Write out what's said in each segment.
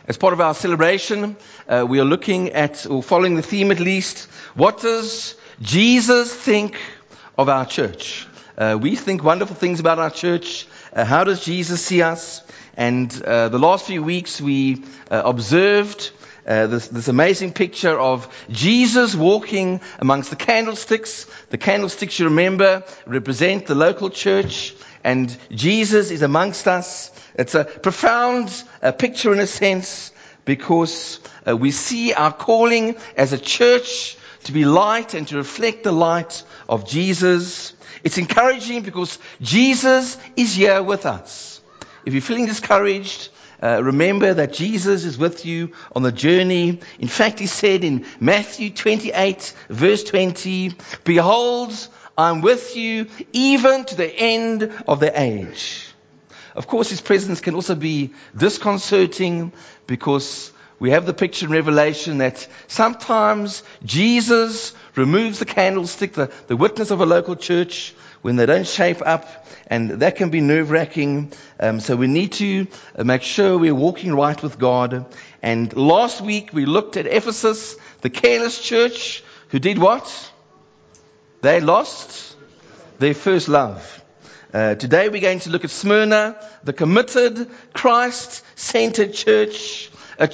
As part of our celebration, we are looking at, or following the theme at least, what does Jesus think of our church? We think wonderful things about our church. How does Jesus see us? And the last few weeks we observed this amazing picture of Jesus walking amongst the candlesticks. The candlesticks, you remember, represent the local church, and Jesus is amongst us. It's a profound picture in a sense, because we see our calling as a church to be light and to reflect the light of Jesus. It's encouraging because Jesus is here with us. If you're feeling discouraged, remember that Jesus is with you on the journey. In fact, he said in Matthew 28, verse 20, "Behold, I'm with you even to the end of the age." Of course, his presence can also be disconcerting, because we have the picture in Revelation that sometimes Jesus removes the candlestick, the witness of a local church, when they don't shape up, and that can be nerve-wracking. So we need to make sure we're walking right with God. And last week we looked at Ephesus, the careless church, who did what? They lost their first love. Today we're going to look at Smyrna, the committed, Christ-centered church,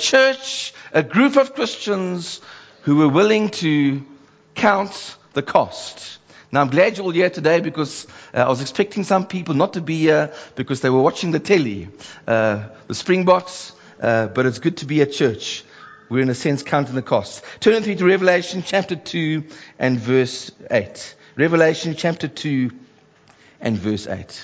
a group of Christians who were willing to count the cost. Now, I'm glad you're all here today, because I was expecting some people not to be here because they were watching the telly, the Springboks, but it's good to be at church. We're, in a sense, counting the cost. Turn with me to Revelation chapter 2 and verse 8. Revelation chapter 2 and verse 8.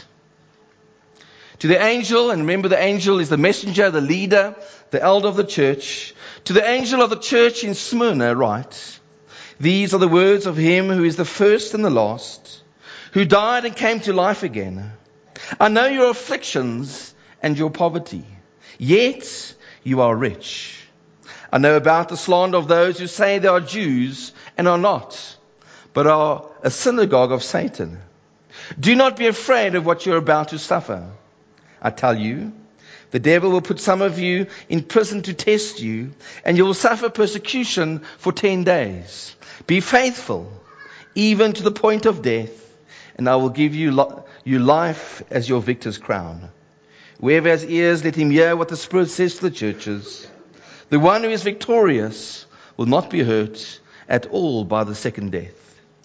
To the angel, and remember the angel is the messenger, the leader, the elder of the church. To the angel of the church in Smyrna write, "These are the words of him who is the first and the last, who died and came to life again. I know your afflictions and your poverty, yet you are rich. I know about the slander of those who say they are Jews and are not, but are a synagogue of Satan. Do not be afraid of what you're about to suffer. I tell you, the devil will put some of you in prison to test you, and you will suffer persecution for 10 days. Be faithful, even to the point of death, and I will give you life as your victor's crown. Whoever has ears, let him hear what the Spirit says to the churches. The one who is victorious will not be hurt at all by the second death."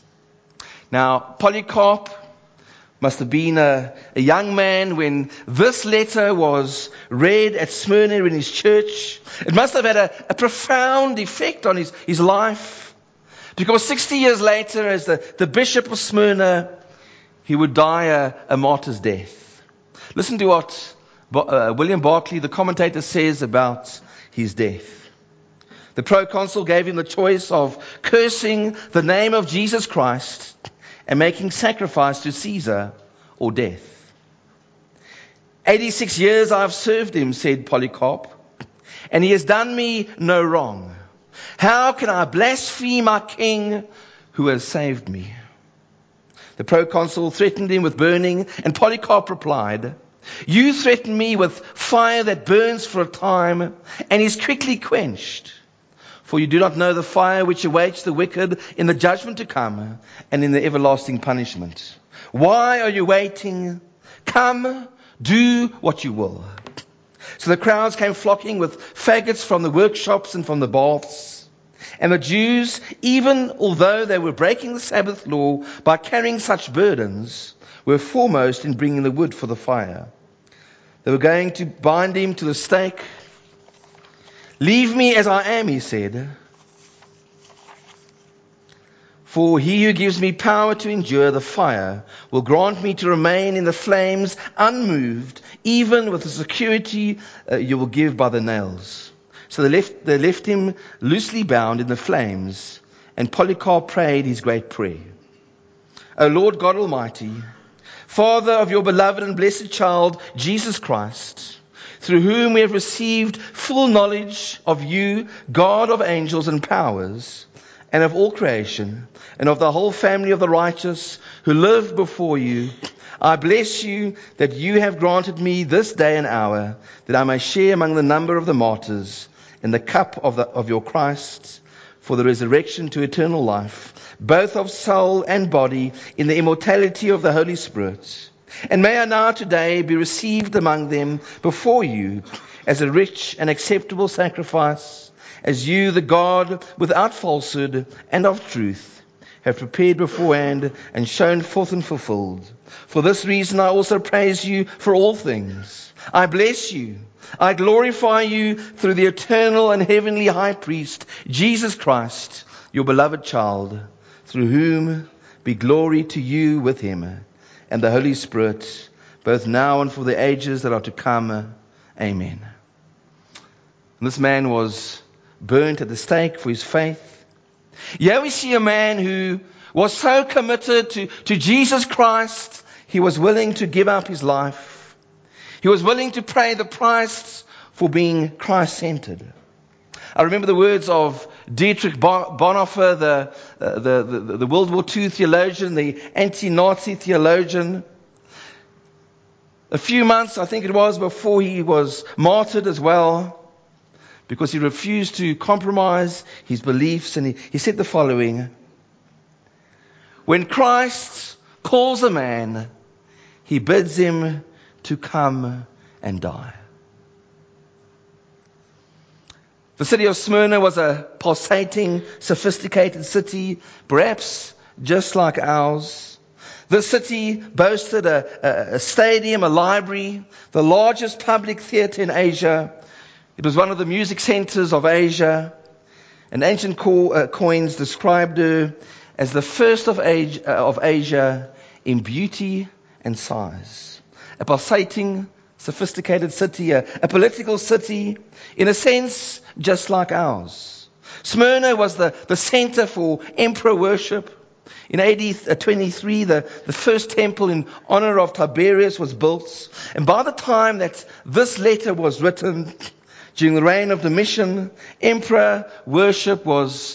Now, Polycarp must have been a young man when this letter was read at Smyrna in his church. It must have had a profound effect on his life, because 60 years later, as the bishop of Smyrna, he would die a martyr's death. Listen to what William Barclay, the commentator, says about his death. The proconsul gave him the choice of cursing the name of Jesus Christ and making sacrifice to Caesar, or death. 86 years I have served him, said Polycarp, and he has done me no wrong. How can I blaspheme our king who has saved me? The proconsul threatened him with burning, and Polycarp replied, "You threaten me with fire that burns for a time and is quickly quenched. For you do not know the fire which awaits the wicked in the judgment to come and in the everlasting punishment. Why are you waiting? Come, do what you will." So the crowds came flocking with faggots from the workshops and from the baths. And the Jews, even although they were breaking the Sabbath law by carrying such burdens, were foremost in bringing the wood for the fire. They were going to bind him to the stake. "Leave me as I am," he said. "For he who gives me power to endure the fire will grant me to remain in the flames unmoved, even with the security you will give by the nails." So they left him loosely bound in the flames, and Polycarp prayed his great prayer. "O Lord God Almighty, Father of your beloved and blessed child, Jesus Christ, through whom we have received full knowledge of you, God of angels and powers, and of all creation, and of the whole family of the righteous who live before you, I bless you that you have granted me this day and hour, that I may share among the number of the martyrs in the cup of your Christ, for the resurrection to eternal life, both of soul and body, in the immortality of the Holy Spirit. And may I now today be received among them before you as a rich and acceptable sacrifice, as you, the God without falsehood and of truth, have prepared beforehand and shown forth and fulfilled. For this reason I also praise you for all things. I bless you. I glorify you through the eternal and heavenly high priest, Jesus Christ, your beloved child, through whom be glory to you with him and the Holy Spirit, both now and for the ages that are to come. Amen. And this man was burnt at the stake for his faith. Here we see a man who was so committed to Jesus Christ, he was willing to give up his life. He was willing to pay the price for being Christ-centered. I remember the words of Dietrich Bonhoeffer, the World War II theologian, the anti-Nazi theologian. A few months, I think it was, before he was martyred as well, because he refused to compromise his beliefs, and he said the following: when Christ calls a man, he bids him to come and die. The city of Smyrna was a pulsating, sophisticated city, perhaps just like ours. This city boasted a stadium, a library, the largest public theater in Asia. It was one of the music centers of Asia. And ancient coins described her as the first of Asia in beauty and size. A pulsating, sophisticated city, a political city, in a sense, just like ours. Smyrna was the center for emperor worship. In AD 23, the first temple in honor of Tiberius was built. And by the time that this letter was written, during the reign of Domitian, emperor worship was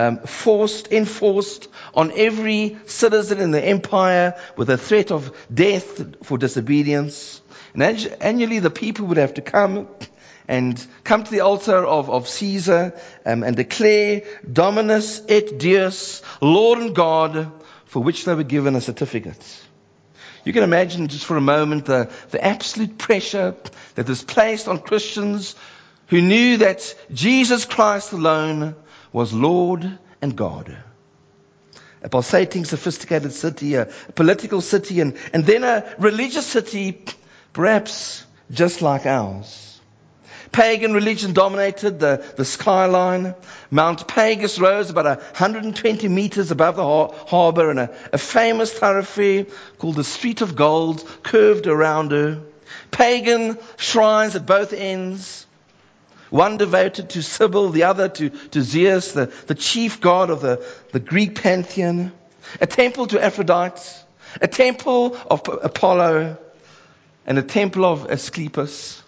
enforced on every citizen in the empire, with a threat of death for disobedience. And annually the people would have to come to the altar of Caesar and declare Dominus et Deus, Lord and God, for which they were given a certificate. You can imagine just for a moment the absolute pressure that was placed on Christians who knew that Jesus Christ alone was Lord and God. A pulsating, sophisticated city, a political city, and then a religious city, perhaps just like ours. Pagan religion dominated the skyline. Mount Pagus rose about 120 meters above the harbor, and a famous thoroughfare called the Street of Gold curved around her. Pagan shrines at both ends. One devoted to Sibyl, the other to Zeus, the chief god of the Greek pantheon. A temple to Aphrodite, a temple of Apollo, and a temple of Asclepius.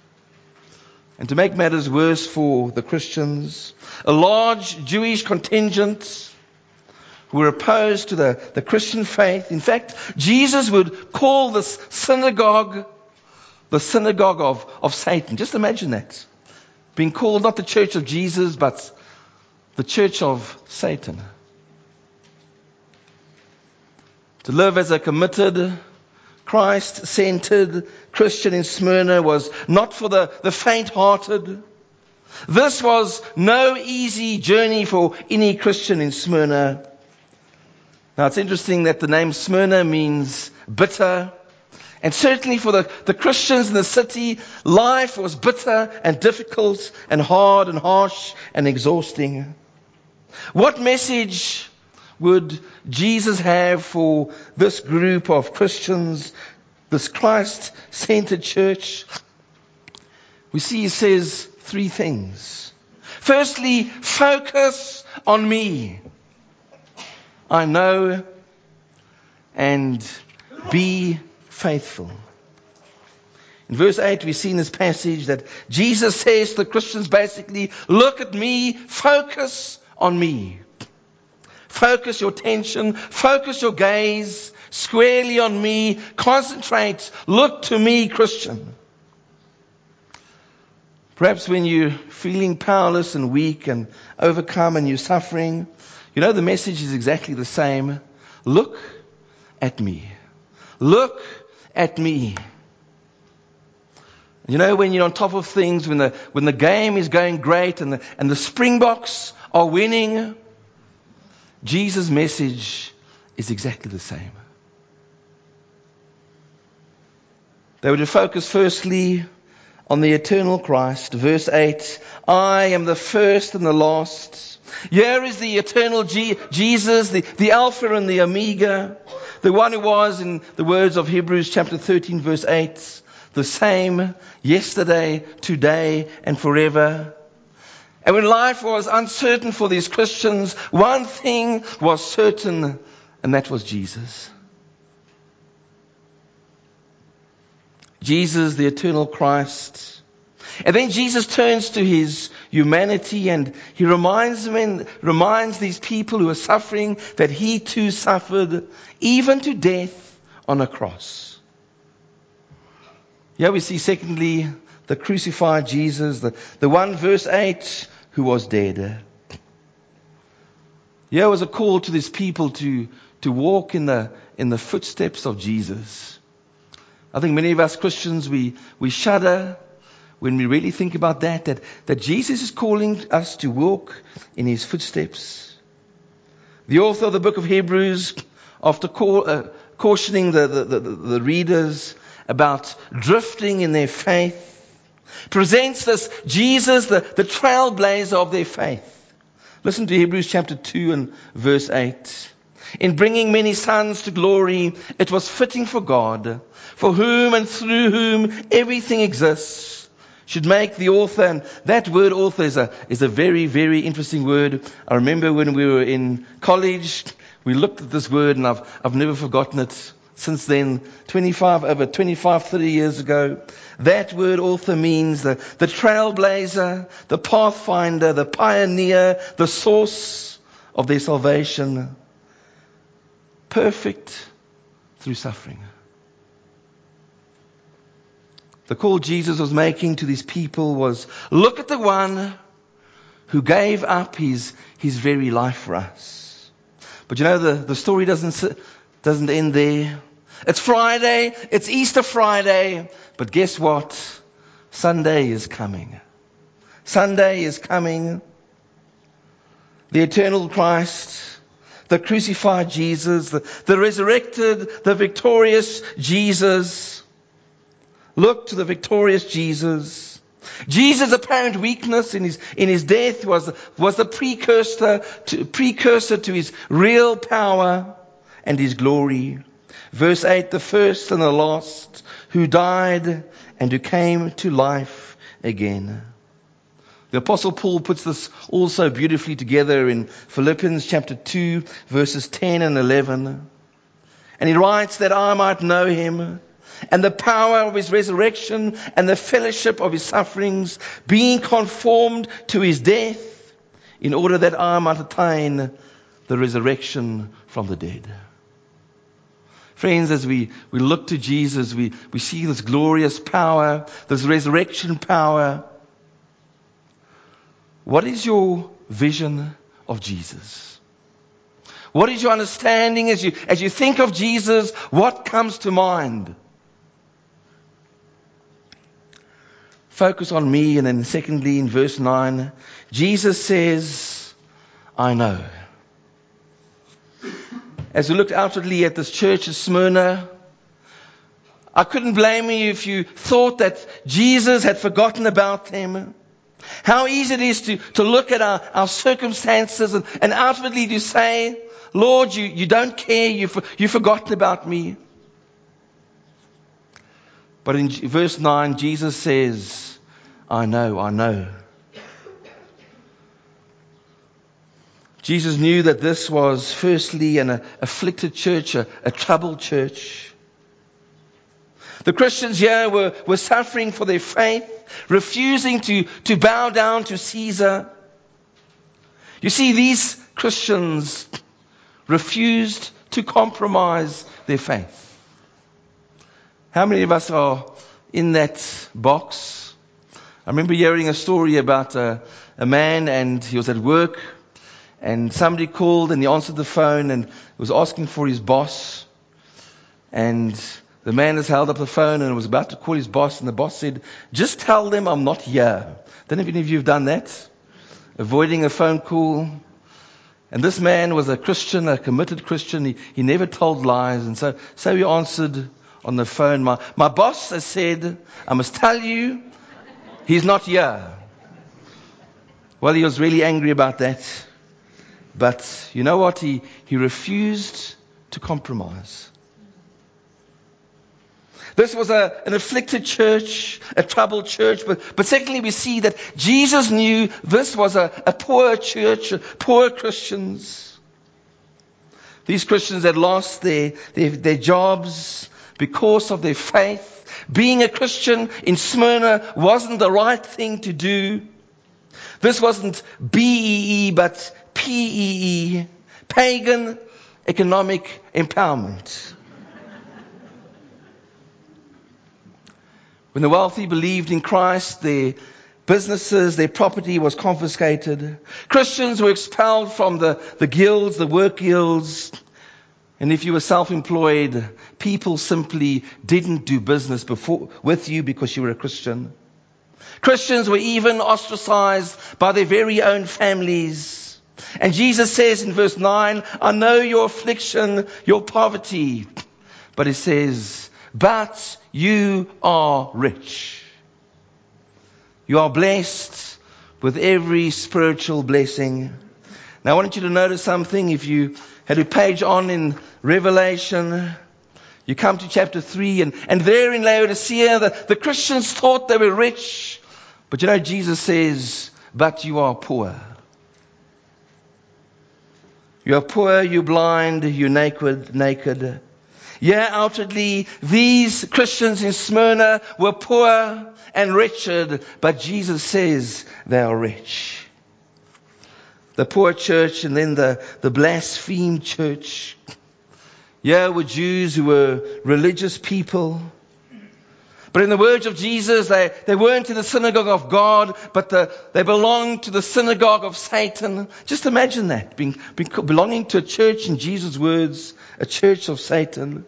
And to make matters worse for the Christians, a large Jewish contingent who were opposed to the Christian faith. In fact, Jesus would call this synagogue the synagogue of Satan. Just imagine that. Being called not the church of Jesus, but the church of Satan. To live as a committed, Christ-centered Christian in Smyrna was not for the faint-hearted. This was no easy journey for any Christian in Smyrna. Now it's interesting that the name Smyrna means bitter. And certainly for the Christians in the city, life was bitter and difficult and hard and harsh and exhausting. What message would Jesus have for this group of Christians, this Christ-centered church? We see he says three things. Firstly, focus on me. I know and be faithful. In verse 8, we see in this passage that Jesus says to the Christians basically, look at me, focus on me. Focus your attention, focus your gaze squarely on me. Concentrate. Look to me, Christian. Perhaps when you're feeling powerless and weak and overcome and you're suffering, the message is exactly the same. Look at me. Look at me. When you're on top of things, when the game is going great and the Springboks are winning, Jesus' message is exactly the same. They were to focus firstly on the eternal Christ. Verse 8, I am the first and the last. Here is the eternal Jesus, the Alpha and the Omega, the one who was, in the words of Hebrews chapter 13, verse 8, the same yesterday, today, and forever. And when life was uncertain for these Christians, one thing was certain, and that was Jesus. Jesus, the eternal Christ. And then Jesus turns to his humanity and he reminds these people who are suffering that he too suffered, even to death on a cross. Here we see, secondly, the crucified Jesus, the one, verse 8, who was dead. Here was a call to these people to walk in the footsteps of Jesus. I think many of us Christians, we shudder when we really think about that Jesus is calling us to walk in his footsteps. The author of the book of Hebrews, after cautioning the readers about drifting in their faith, presents this Jesus, the trailblazer of their faith. Listen to Hebrews chapter 2 and verse 8. In bringing many sons to glory, it was fitting for God, for whom and through whom everything exists, should make the author, and that word author is a very, very interesting word. I remember when we were in college, we looked at this word and I've never forgotten it since then, 30 years ago. That word author means the trailblazer, the pathfinder, the pioneer, the source of their salvation. Perfect through suffering. The call Jesus was making to these people was, look at the one who gave up his very life for us. But the story doesn't end there. It's Friday, it's Easter Friday, but guess what? Sunday is coming. Sunday is coming. The eternal Christ, the crucified Jesus, the resurrected, the victorious Jesus. Look to the victorious Jesus. Jesus' apparent weakness in his death was the precursor to his real power and his glory. Verse 8, the first and the last, who died and who came to life again. The Apostle Paul puts this also beautifully together in Philippians chapter 2, verses 10 and 11. And he writes that I might know him and the power of his resurrection and the fellowship of his sufferings, being conformed to his death, in order that I might attain the resurrection from the dead. Friends, as we look to Jesus, we see this glorious power, this resurrection power. What is your vision of Jesus? What is your understanding as you think of Jesus? What comes to mind? Focus on me, and then secondly, in verse 9, Jesus says, I know. As we looked outwardly at this church at Smyrna, I couldn't blame you if you thought that Jesus had forgotten about them. How easy it is to look at our circumstances and outwardly to say, Lord, you don't care, you've forgotten about me. But in verse 9, Jesus says, I know. Jesus knew that this was firstly an afflicted church, a troubled church. The Christians here were suffering for their faith, refusing to bow down to Caesar. You see, these Christians, refused to compromise their faith. How many of us are in that box? I remember hearing a story about a man, and he was at work, and somebody called and he answered the phone and was asking for his boss. And the man has held up the phone and was about to call his boss, and the boss said, "Just tell them I'm not here." Don't know if any of you have done that? Avoiding a phone call. And this man was a Christian, a committed Christian. He never told lies. And so he answered on the phone, my boss has said, I must tell you, he's not here. Well, he was really angry about that. But you know what? He refused to compromise. This was an afflicted church, a troubled church. But secondly, we see that Jesus knew this was a poor church, poor Christians. These Christians had lost their jobs because of their faith. Being a Christian in Smyrna wasn't the right thing to do. This wasn't BEE, but PEE, pagan economic empowerment. When the wealthy believed in Christ, their businesses, their property was confiscated. Christians were expelled from the guilds, the work guilds. And if you were self-employed, people simply didn't do business with you because you were a Christian. Christians were even ostracized by their very own families. And Jesus says in verse 9, I know your affliction, your poverty. But he says, but you are rich. You are blessed with every spiritual blessing. Now I want you to notice something. If you had a page on in Revelation, you come to chapter 3, and there in Laodicea, the Christians thought they were rich. But you know, Jesus says, but you are poor. You are poor, you're blind, you're naked. Yeah, outwardly, these Christians in Smyrna were poor and wretched, but Jesus says they are rich. The poor church and then the blasphemed church. Yeah, were Jews who were religious people. But in the words of Jesus, they weren't in the synagogue of God, but they belonged to the synagogue of Satan. Just imagine that, belonging to a church, in Jesus' words, a church of Satan.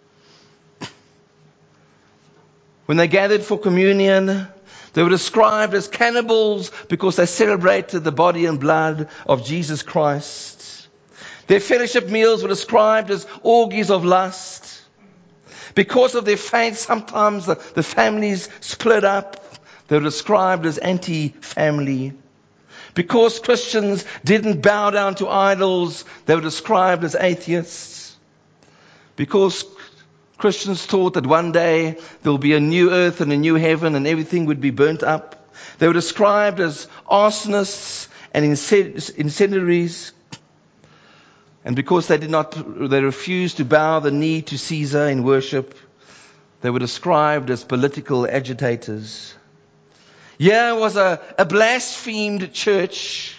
When they gathered for communion, they were described as cannibals because they celebrated the body and blood of Jesus Christ. Their fellowship meals were described as orgies of lust. Because of their faith, sometimes the families split up. They were described as anti-family. Because Christians didn't bow down to idols, they were described as atheists. Because Christians thought that one day there will be a new earth and a new heaven and everything would be burnt up, they were described as arsonists and incendiaries. And because they refused to bow the knee to Caesar in worship, they were described as political agitators. Yeah, it was a blasphemed church.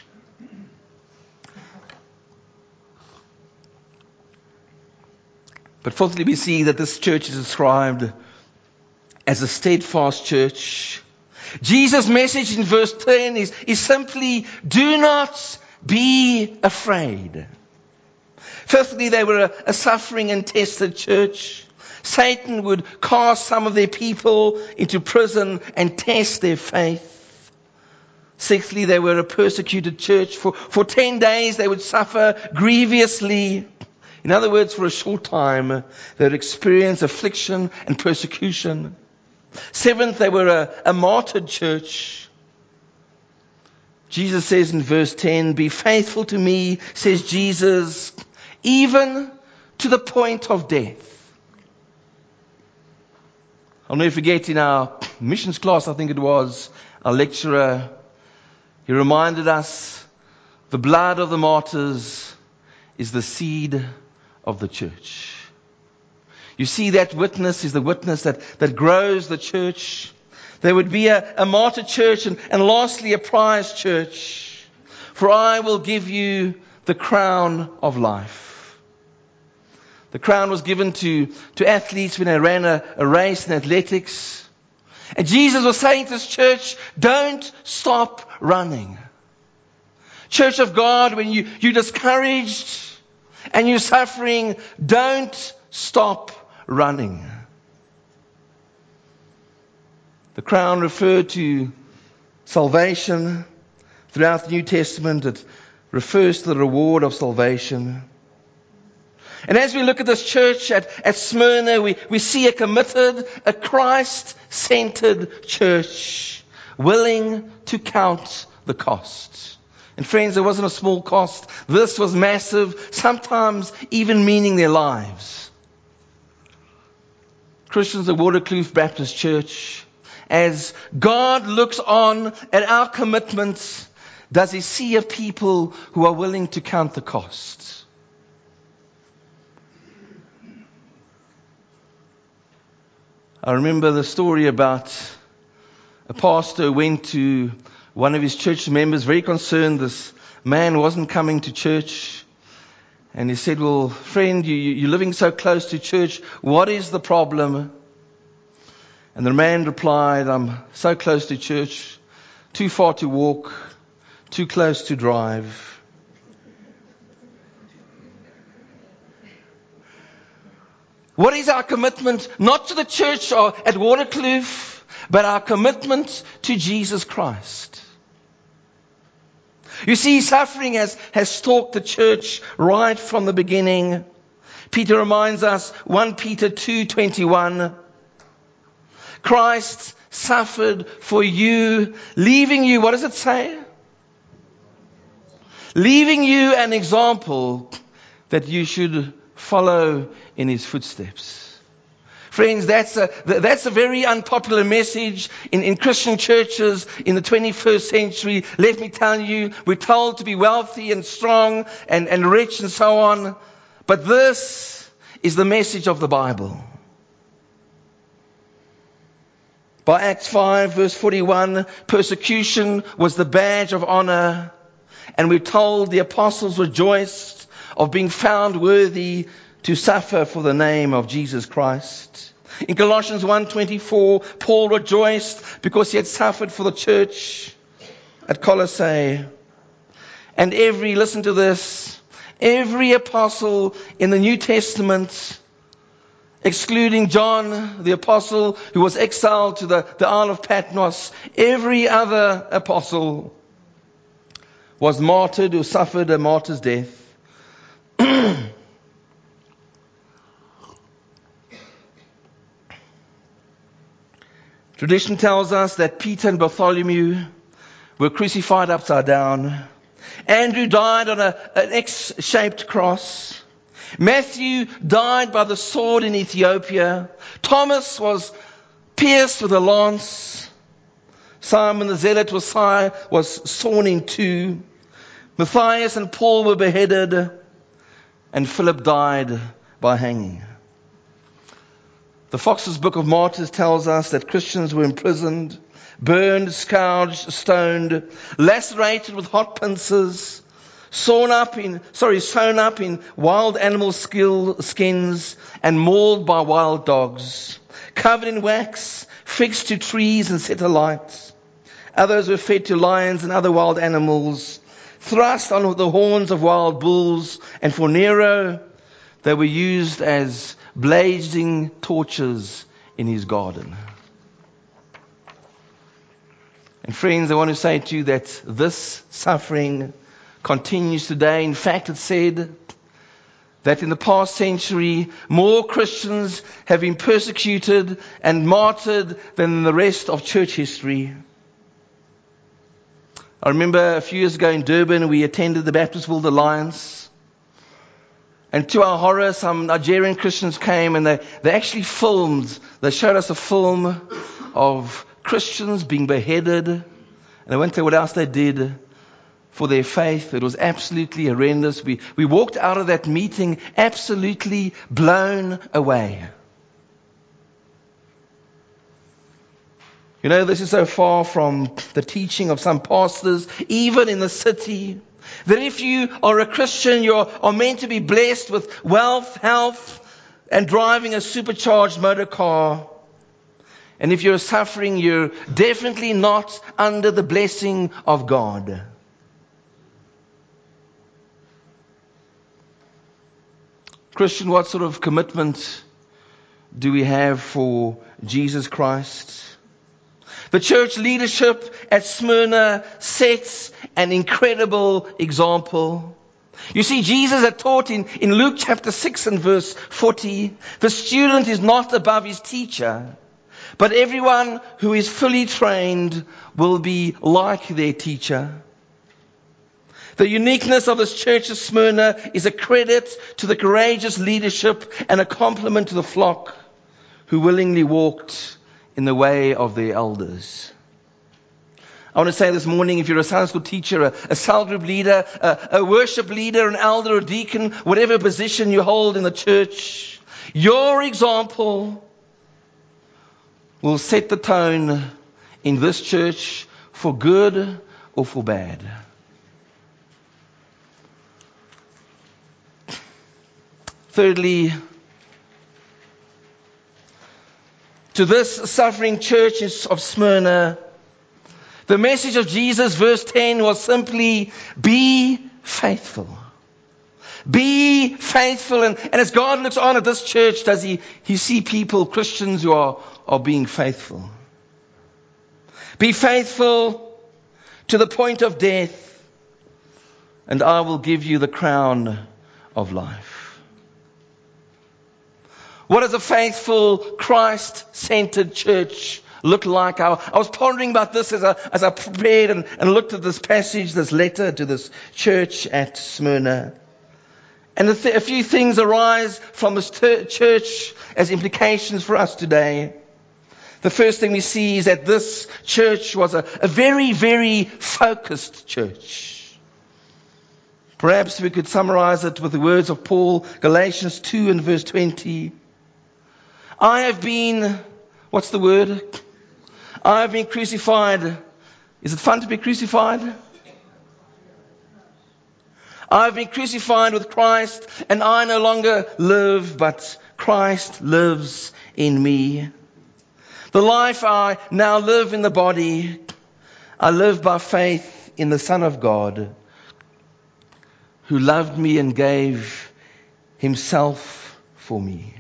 But fourthly, we see that this church is described as a steadfast church. Jesus' message in verse 10 is simply, do not be afraid. Fifthly, they were a suffering and tested church. Satan would cast some of their people into prison and test their faith. Sixthly, they were a persecuted church. For 10 days they would suffer grievously. In other words, for a short time, they would experience affliction and persecution. Seventh, they were a martyred church. Jesus says in verse 10, be faithful to me, says Jesus, even to the point of death. I'll never forget in our missions class, I think it was, our lecturer, he reminded us, the blood of the martyrs is the seed of the church. You see, that witness is the witness that grows the church. There would be a martyr church and lastly a prize church. For I will give you the crown of life. The crown was given to athletes when they ran a race in athletics. And Jesus was saying to this church, don't stop running. Church of God, when you're discouraged and you're suffering, don't stop running. The crown referred to salvation. Throughout the New Testament, it refers to the reward of salvation. And as we look at this church at Smyrna, we see a committed, a Christ-centered church, willing to count the cost. And friends, it wasn't a small cost. This was massive, sometimes even meaning their lives. Christians at Waterkloof Baptist Church, as God looks on at our commitments, does He see a people who are willing to count the cost? I remember the story about a pastor who went to one of his church members, very concerned this man wasn't coming to church. And he said, well, friend, you're living so close to church. What is the problem? And the man replied, I'm so close to church, too far to walk, too close to drive. What is our commitment? Not to the church or at Waterkloof, but our commitment to Jesus Christ. You see, suffering has stalked the church right from the beginning. Peter reminds us, 1 Peter 2:21, Christ suffered for you, leaving you, what does it say? Leaving you an example that you should follow in His footsteps. Friends, that's a very unpopular message in Christian churches in the 21st century. Let me tell you, we're told to be wealthy and strong and rich and so on. But this is the message of the Bible. By Acts 5 verse 41, persecution was the badge of honor. And we're told the apostles rejoiced of being found worthy to suffer for the name of Jesus Christ. In Colossians 1:24, Paul rejoiced because he had suffered for the church at Colossae. And listen to this, every apostle in the New Testament, excluding John, the apostle who was exiled to the Isle of Patmos, every other apostle was martyred or suffered a martyr's death. Tradition tells us that Peter and Bartholomew were crucified upside down. Andrew died on an X-shaped cross. Matthew died by the sword in Ethiopia. Thomas was pierced with a lance. Simon the Zealot was sawn in two. Matthias and Paul were beheaded. And Philip died by hanging. The Fox's Book of Martyrs tells us that Christians were imprisoned, burned, scourged, stoned, lacerated with hot pincers, sewn up in wild animal skins, and mauled by wild dogs, covered in wax, fixed to trees and set alight. Others were fed to lions and other wild animals, thrust on the horns of wild bulls, and for Nero, they were used as blazing torches in his garden. And friends, I want to say to you that this suffering continues today. In fact, it's said that in the past century, more Christians have been persecuted and martyred than in the rest of church history. I remember a few years ago in Durban, we attended the Baptist World Alliance. And to our horror, some Nigerian Christians came and they actually filmed. They showed us a film of Christians being beheaded. And they won't tell what else they did for their faith. It was absolutely horrendous. We walked out of that meeting absolutely blown away. You know, this is so far from the teaching of some pastors, even in the city. That if you are a Christian, you are meant to be blessed with wealth, health, and driving a supercharged motor car. And if you're suffering, you're definitely not under the blessing of God. Christian, what sort of commitment do we have for Jesus Christ? The church leadership at Smyrna sets an incredible example. You see, Jesus had taught in Luke chapter 6 and verse 40, the student is not above his teacher, but everyone who is fully trained will be like their teacher. The uniqueness of this church of Smyrna is a credit to the courageous leadership and a compliment to the flock who willingly walked in the way of their elders. I want to say this morning, if you're a Sunday school teacher, a cell group leader, a worship leader, an elder, a deacon, whatever position you hold in the church, your example will set the tone in this church for good or for bad. Thirdly, to this suffering church of Smyrna, the message of Jesus, verse 10, was simply, be faithful. Be faithful. And as God looks on at this church, does he see people, Christians, who are being faithful? Be faithful to the point of death, and I will give you the crown of life. What does a faithful, Christ-centered church look like? I was pondering about this as I prepared and looked at this passage, this letter to this church at Smyrna. And a few things arise from this church as implications for us today. The first thing we see is that this church was a very, very focused church. Perhaps we could summarize it with the words of Paul, Galatians 2 and verse 20. I have been, what's the word? I have been crucified. Is it fun to be crucified? I have been crucified with Christ, and I no longer live, but Christ lives in me. The life I now live in the body, I live by faith in the Son of God, who loved me and gave himself for me.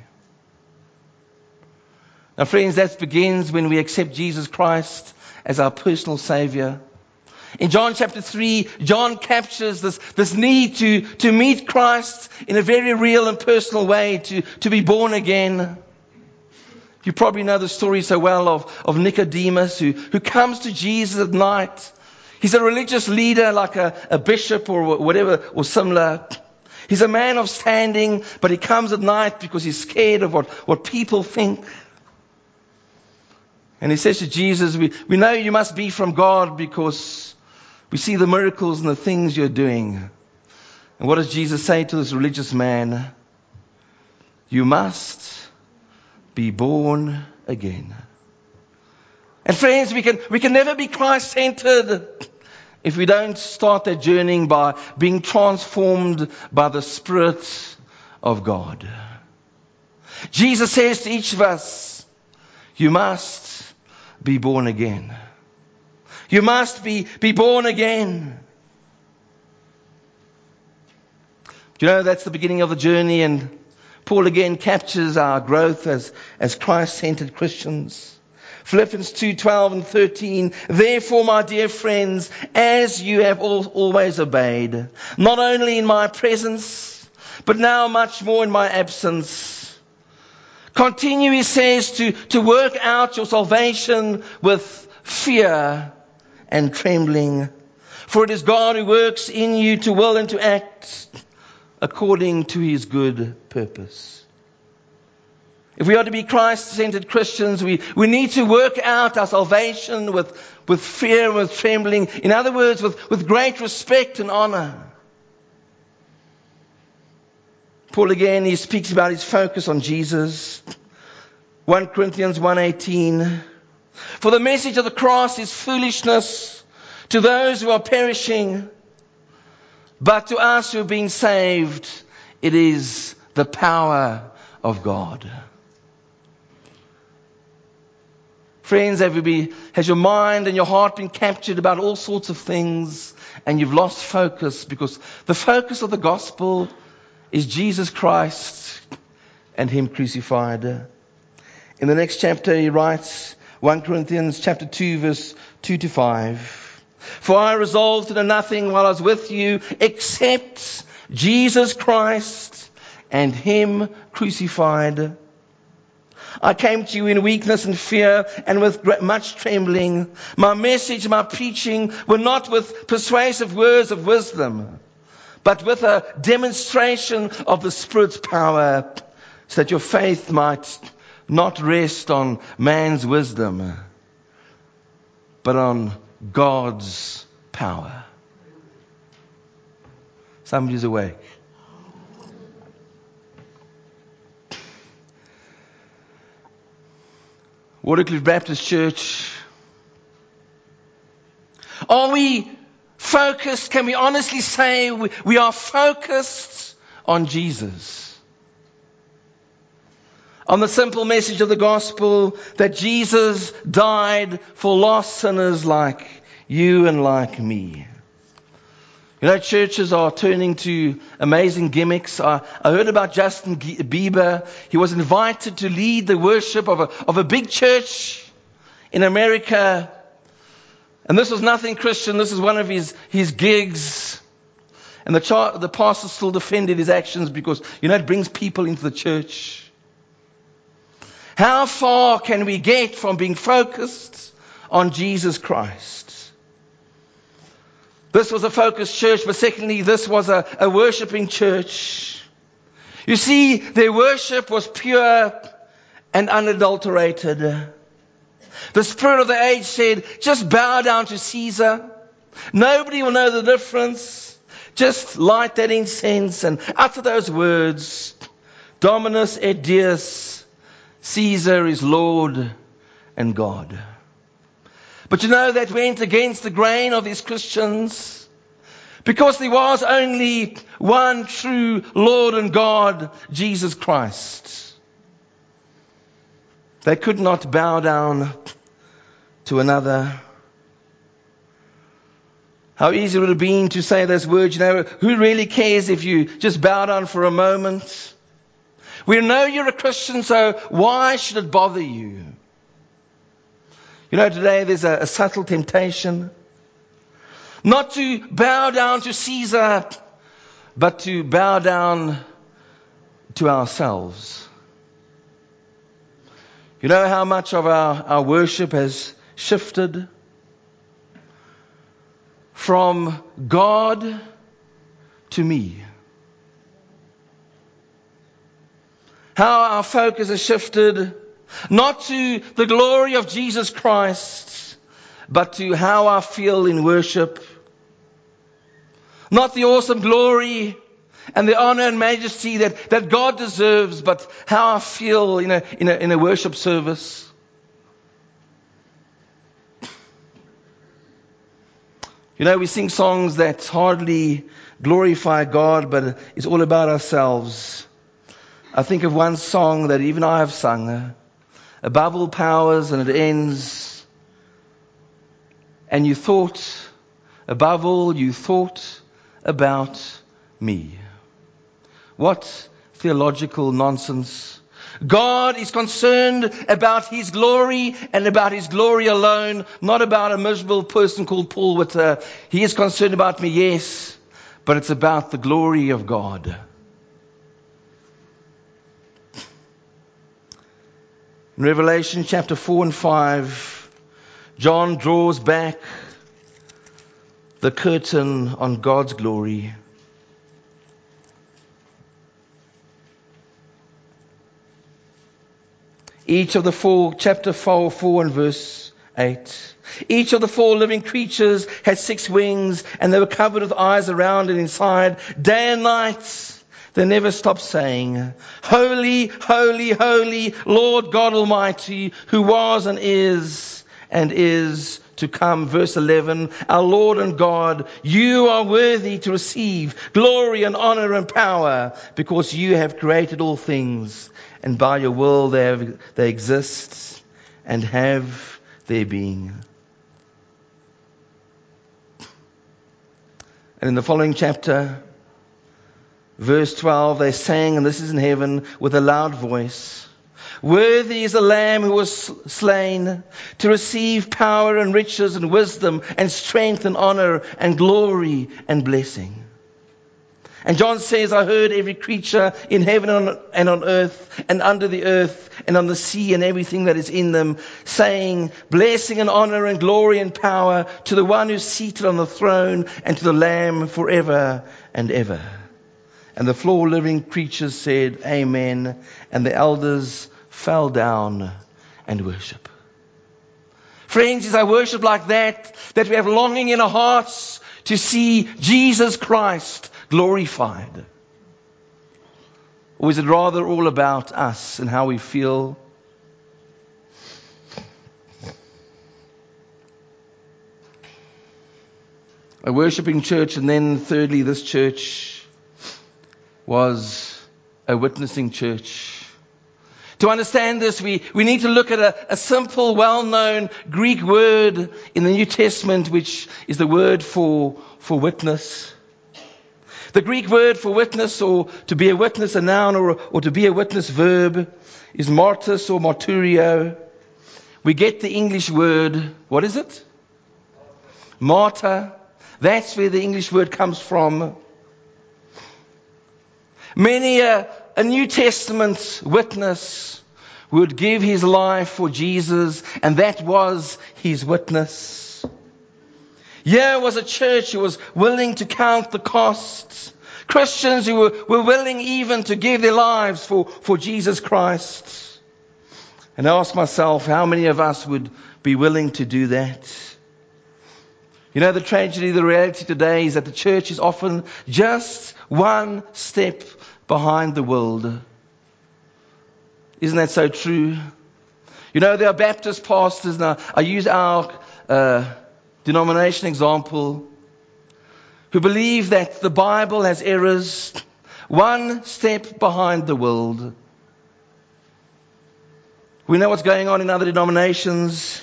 Now, friends, that begins when we accept Jesus Christ as our personal Savior. In John chapter 3, John captures this need to meet Christ in a very real and personal way, to be born again. You probably know the story so well of Nicodemus who comes to Jesus at night. He's a religious leader like a bishop or whatever or similar. He's a man of standing, but he comes at night because he's scared of what people think. And he says to Jesus, we know you must be from God because we see the miracles and the things you're doing. And what does Jesus say to this religious man? You must be born again. And friends, we can never be Christ-centered if we don't start that journey by being transformed by the Spirit of God. Jesus says to each of us, you must be born again. You must be born again. Do you know that's the beginning of the journey? And Paul again captures our growth as Christ-centered Christians. Philippians 2:12 and 13. Therefore, my dear friends, as you have always obeyed, not only in my presence, but now much more in my absence, continue, he says, to work out your salvation with fear and trembling. For it is God who works in you to will and to act according to his good purpose. If we are to be Christ-centered Christians, we need to work out our salvation with fear and with trembling. In other words, with great respect and honor. Paul again, he speaks about his focus on Jesus. 1 Corinthians 1:18. For the message of the cross is foolishness to those who are perishing, But to us who have been saved, it is the power of God. Friends, has your mind and your heart been captured about all sorts of things and you've lost focus? Because the focus of the gospel is Jesus Christ and Him crucified. In the next chapter he writes, 1 Corinthians chapter 2 verse 2 to 5. For I resolved to do nothing while I was with you except Jesus Christ and Him crucified. I came to you in weakness and fear and with much trembling. My message, my preaching were not with persuasive words of wisdom, but with a demonstration of the Spirit's power, so that your faith might not rest on man's wisdom, but on God's power. Somebody's awake. Waterkloof Baptist Church, are we focused? Can we honestly say we are focused on Jesus? On the simple message of the gospel that Jesus died for lost sinners like you and like me. You know, churches are turning to amazing gimmicks. I heard about Justin Bieber. He was invited to lead the worship of a big church in America. And this was nothing Christian. This is one of his gigs. And the pastor still defended his actions because, it brings people into the church. How far can we get from being focused on Jesus Christ? This was a focused church, but secondly, this was a worshiping church. You see, their worship was pure and unadulterated. The spirit of the age said, just bow down to Caesar. Nobody will know the difference. Just light that incense and utter those words. Dominus et Deus, Caesar is Lord and God. But that went against the grain of these Christians, because there was only one true Lord and God, Jesus Christ. They could not bow down to another. How easy would it have been to say those words, who really cares if you just bow down for a moment? We know you're a Christian, so why should it bother you? Today there's a subtle temptation not to bow down to Caesar, but to bow down to ourselves. You know how much of our worship has shifted from God to me. How our focus has shifted not to the glory of Jesus Christ, but to how I feel in worship. Not the awesome glory and the honor and majesty that God deserves, but how I feel in a worship service. We sing songs that hardly glorify God, but it's all about ourselves. I think of one song that even I have sung. Above all powers, and it ends. And you thought, above all, you thought about me. What theological nonsense. God is concerned about His glory and about His glory alone, not about a miserable person called Paul Witter. He is concerned about me, yes, but it's about the glory of God. In Revelation chapter 4 and 5, John draws back the curtain on God's glory. Each of the four, chapter 4 and verse 8. Each of the four living creatures had 6 wings, and they were covered with eyes around and inside. Day and night, they never stopped saying, Holy, holy, holy, Lord God Almighty, who was and is and is to come. Verse 11, our Lord and God, you are worthy to receive glory and honor and power, because you have created all things, and by your will they exist and have their being. And in the following chapter, verse 12, they sang, and this is in heaven, with a loud voice, worthy is the Lamb who was slain to receive power and riches and wisdom and strength and honor and glory and blessing. And John says, I heard every creature in heaven and on earth and under the earth and on the sea and everything that is in them, saying, blessing and honor and glory and power to the one who's seated on the throne and to the Lamb forever and ever. And the four living creatures said, Amen. And the elders fell down and worship. Friends, it's our worship like that we have longing in our hearts to see Jesus Christ glorified? Or is it rather all about us and how we feel? A worshiping church, and then thirdly, this church was a witnessing church. To understand this, we need to look at a simple, well-known Greek word in the New Testament, which is the word for witness. The Greek word for witness, or to be a witness, a noun, or to be a witness verb, is martus or marturio. We get the English word, what is it? Martyr. That's where the English word comes from. Many a New Testament witness would give his life for Jesus, and that was his witness. Here was a church who was willing to count the costs. Christians who were willing even to give their lives for Jesus Christ. And I ask myself, how many of us would be willing to do that? You know, the tragedy, the reality today is that the church is often just one step behind the world. Isn't that so true? You know, there are Baptist pastors, now I use our denomination example, who believe that the Bible has errors one step behind the world. We know what's going on in other denominations.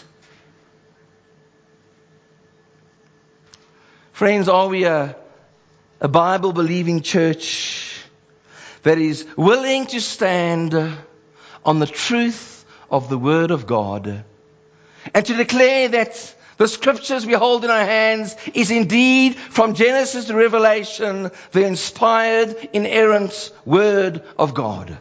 Friends, are we a Bible-believing church that is willing to stand on the truth of the Word of God and to declare that the scriptures we hold in our hands is indeed, from Genesis to Revelation, the inspired, inerrant Word of God?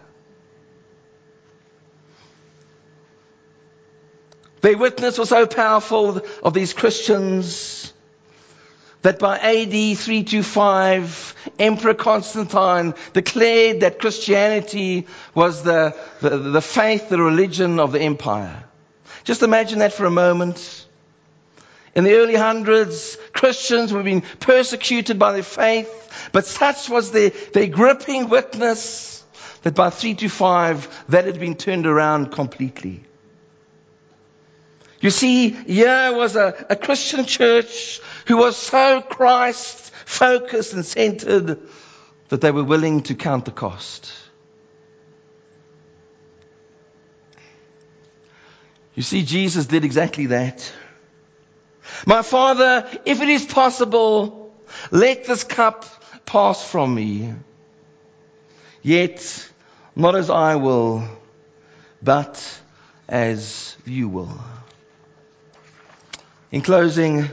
Their witness was so powerful of these Christians that by AD 325, Emperor Constantine declared that Christianity was the faith, the religion of the empire. Just imagine that for a moment. In the early hundreds, Christians were being persecuted by their faith, but such was their gripping witness that by 325, that had been turned around completely. You see, here was a Christian church who was so Christ-focused and centered that they were willing to count the cost. You see, Jesus did exactly that. My Father, if it is possible, let this cup pass from me. Yet, not as I will, but as you will. In closing,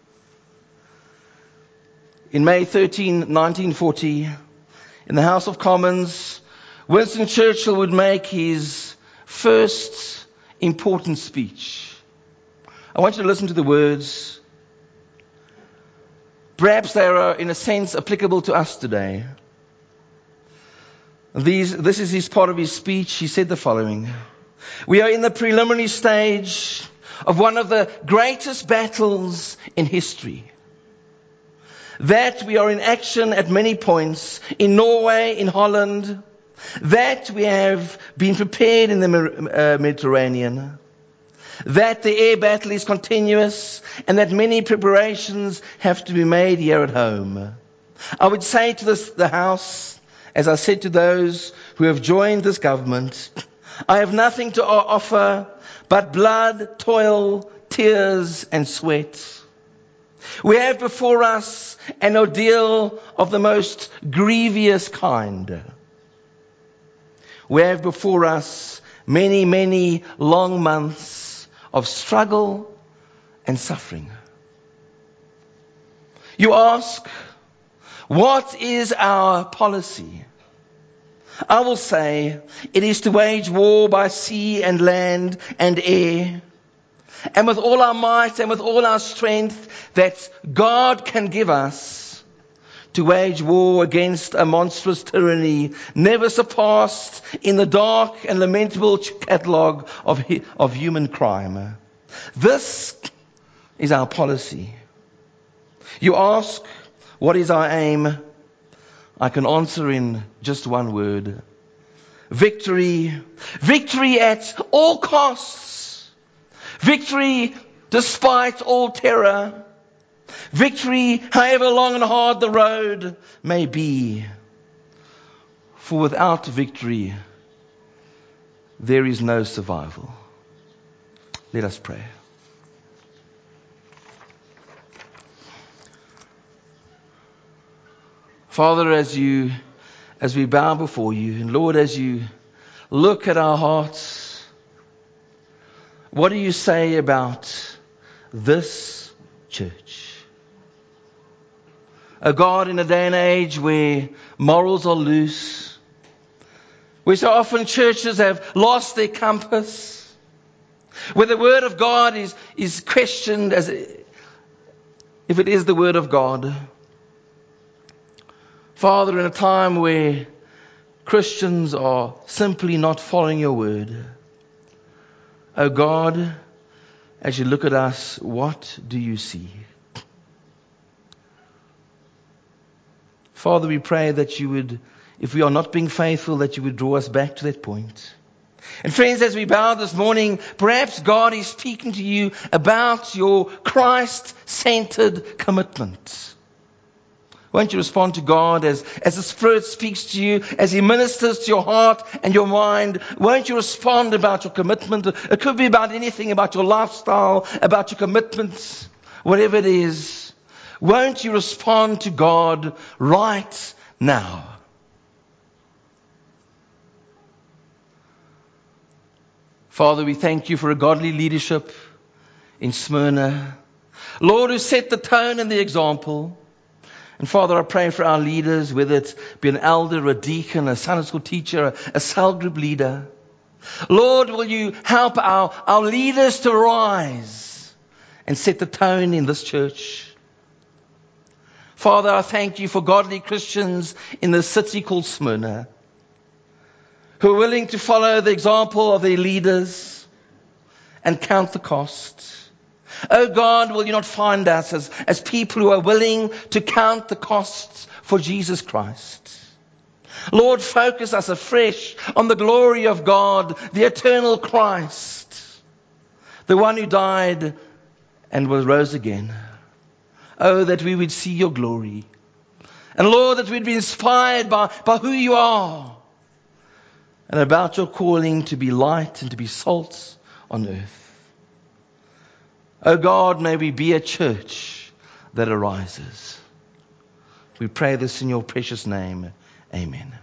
in May 13, 1940, in the House of Commons, Winston Churchill would make his first important speech. I want you to listen to the words. Perhaps they are, in a sense, applicable to us today. This is his part of his speech. He said the following: we are in the preliminary stage of one of the greatest battles in history. That we are in action at many points, in Norway, in Holland. That we have been prepared in the Mediterranean. that the air battle is continuous, and that many preparations have to be made here at home. I would say to the House, as I said to those who have joined this government, I have nothing to offer but blood, toil, tears and sweat. We have before us an ordeal of the most grievous kind. We have before us many, many long months of struggle and suffering. You ask, what is our policy? I will say it is to wage war by sea and land and air, and with all our might and with all our strength that God can give us, to wage war against a monstrous tyranny never surpassed in the dark and lamentable catalogue of human crime. This is our policy. You ask, what is our aim? I can answer in just one word. Victory. Victory at all costs. Victory despite all terror. Victory, however long and hard the road may be. For without victory, there is no survival. Let us pray. Father, as we bow before you, and Lord, as you look at our hearts, what do you say about this church? Oh God, in a day and age where morals are loose, where so often churches have lost their compass, where the Word of God is questioned as if it is the Word of God. Father, in a time where Christians are simply not following your word, oh God, as you look at us, what do you see? Father, we pray that you would, if we are not being faithful, that you would draw us back to that point. And friends, as we bow this morning, perhaps God is speaking to you about your Christ-centered commitment. Won't you respond to God as the Spirit speaks to you, as He ministers to your heart and your mind? Won't you respond about your commitment? It could be about anything, about your lifestyle, about your commitments, whatever it is. Won't you respond to God right now? Father, we thank you for a godly leadership in Smyrna. Lord, who set the tone and the example. And Father, I pray for our leaders, whether it be an elder, a deacon, a Sunday school teacher, a cell group leader. Lord, will you help our leaders to rise and set the tone in this church? Father, I thank you for godly Christians in the city called Smyrna, who are willing to follow the example of their leaders and count the cost. Oh God, will you not find us as people who are willing to count the costs for Jesus Christ? Lord, focus us afresh on the glory of God, the eternal Christ, the one who died and was rose again. Oh, that we would see your glory. And Lord, that we'd be inspired by who you are and about your calling to be light and to be salt on earth. Oh God, may we be a church that arises. We pray this in your precious name. Amen.